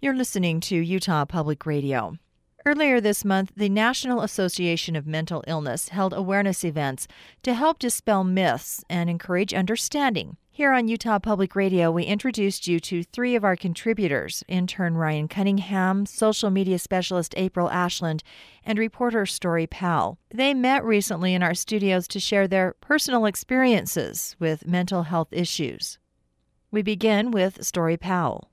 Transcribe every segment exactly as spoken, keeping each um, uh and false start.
You're listening to Utah Public Radio. Earlier this month, the National Association of Mental Illness held awareness events to help dispel myths and encourage understanding. Here on Utah Public Radio, we introduced you to three of our contributors, intern Ryan Cunningham, social media specialist April Ashland, and reporter Story Powell. They met recently in our studios to share their personal experiences with mental health issues. We begin with Story Powell.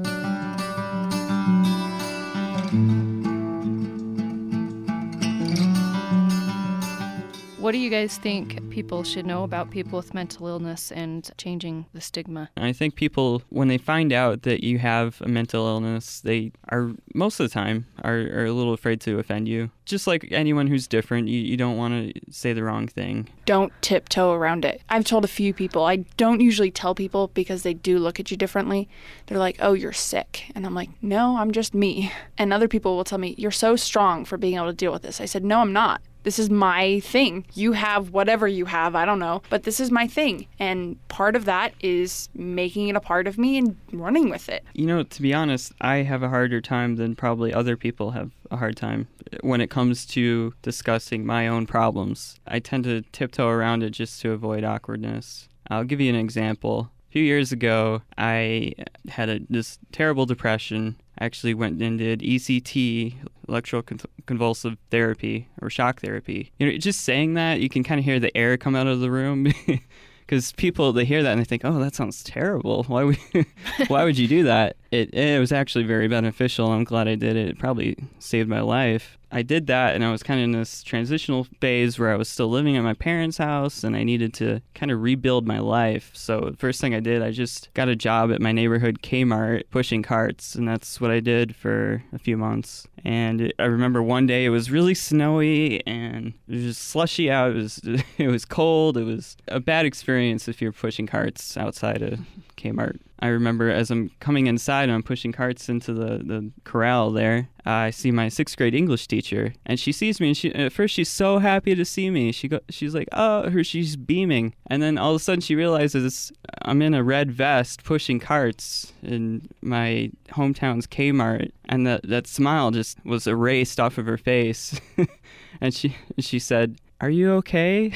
What do you guys think people should know about people with mental illness and changing the stigma? I think people, when they find out that you have a mental illness, they are, most of the time, are, are a little afraid to offend you. Just like anyone who's different, you, you don't want to say the wrong thing. Don't tiptoe around it. I've told a few people, I don't usually tell people because they do look at you differently. They're like, oh, you're sick. And I'm like, no, I'm just me. And other people will tell me, you're so strong for being able to deal with this. I said, no, I'm not. This is my thing. You have whatever you have, I don't know, but this is my thing. And part of that is making it a part of me and running with it. You know, to be honest, I have a harder time than probably other people have a hard time when it comes to discussing my own problems. I tend to tiptoe around it just to avoid awkwardness. I'll give you an example. A few years ago, I had a, this terrible depression. I actually went and did E C T, electroconvulsive therapy, or shock therapy. You know, just saying that, you can kind of hear the air come out of the room. Because people, they hear that and they think, oh, that sounds terrible. Why would, why would you do that? It, it was actually very beneficial. I'm glad I did it. It probably saved my life. I did that, and I was kind of in this transitional phase where I was still living at my parents' house, and I needed to kind of rebuild my life. So the first thing I did, I just got a job at my neighborhood Kmart pushing carts, and that's what I did for a few months. And I remember one day it was really snowy, and it was just slushy out. It was, it was cold. It was a bad experience if you're pushing carts outside of Kmart. I remember as I'm coming inside and I'm pushing carts into the, the corral there, uh, I see my sixth grade English teacher, and she sees me, and she at first she's so happy to see me. She go, she's like, oh, her, she's beaming. And then all of a sudden she realizes I'm in a red vest pushing carts in my hometown's Kmart, and that, that smile just was erased off of her face. And she she said, are you okay?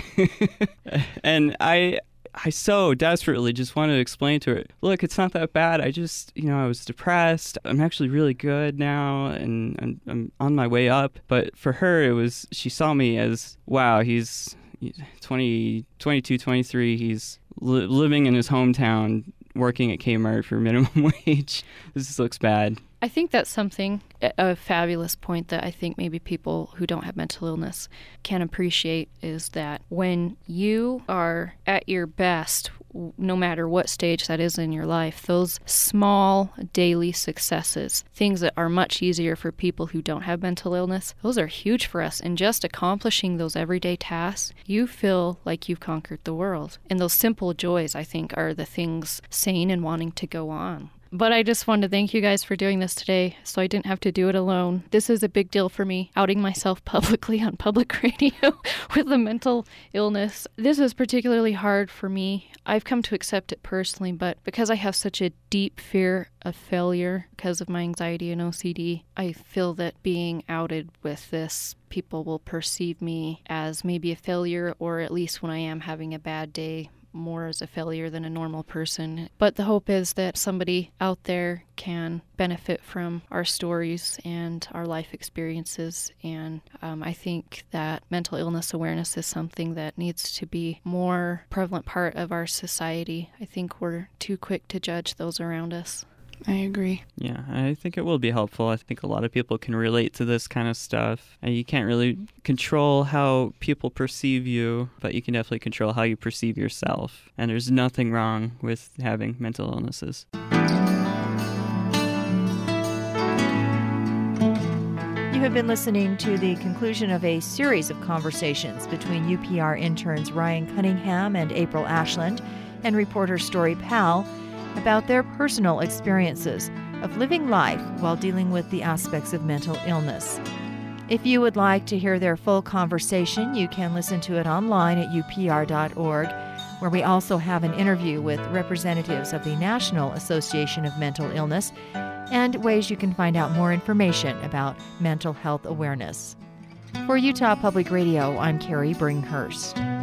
And I... I so desperately just wanted to explain to her, look, it's not that bad. I just, you know, I was depressed. I'm actually really good now, and I'm, I'm on my way up. But for her, it was, she saw me as, wow, he's twenty, twenty-two, twenty-three. He's li- living in his hometown, working at Kmart for minimum wage. This looks bad. I think that's something, a fabulous point that I think maybe people who don't have mental illness can appreciate, is that when you are at your best, no matter what stage that is in your life, those small daily successes, things that are much easier for people who don't have mental illness, those are huge for us. And just accomplishing those everyday tasks, you feel like you've conquered the world. And those simple joys, I think, are the things sane and wanting to go on. But I just wanted to thank you guys for doing this today, so I didn't have to do it alone. This is a big deal for me, outing myself publicly on public radio with a mental illness. This is particularly hard for me. I've come to accept it personally, but because I have such a deep fear of failure because of my anxiety and O C D, I feel that being outed with this, people will perceive me as maybe a failure, or at least when I am having a bad day, more as a failure than a normal person. But the hope is that somebody out there can benefit from our stories and our life experiences. And um, I think that mental illness awareness is something that needs to be more prevalent part of our society. I think we're too quick to judge those around us. I agree. Yeah, I think it will be helpful. I think a lot of people can relate to this kind of stuff. And you can't really control how people perceive you, but you can definitely control how you perceive yourself. And there's nothing wrong with having mental illnesses. You have been listening to the conclusion of a series of conversations between U P R interns Ryan Cunningham and April Ashland and reporter Story Powell about their personal experiences of living life while dealing with the aspects of mental illness. If you would like to hear their full conversation, you can listen to it online at U P R dot org where we also have an interview with representatives of the National Association of Mental Illness and ways you can find out more information about mental health awareness. For Utah Public Radio, I'm Carrie Bringhurst.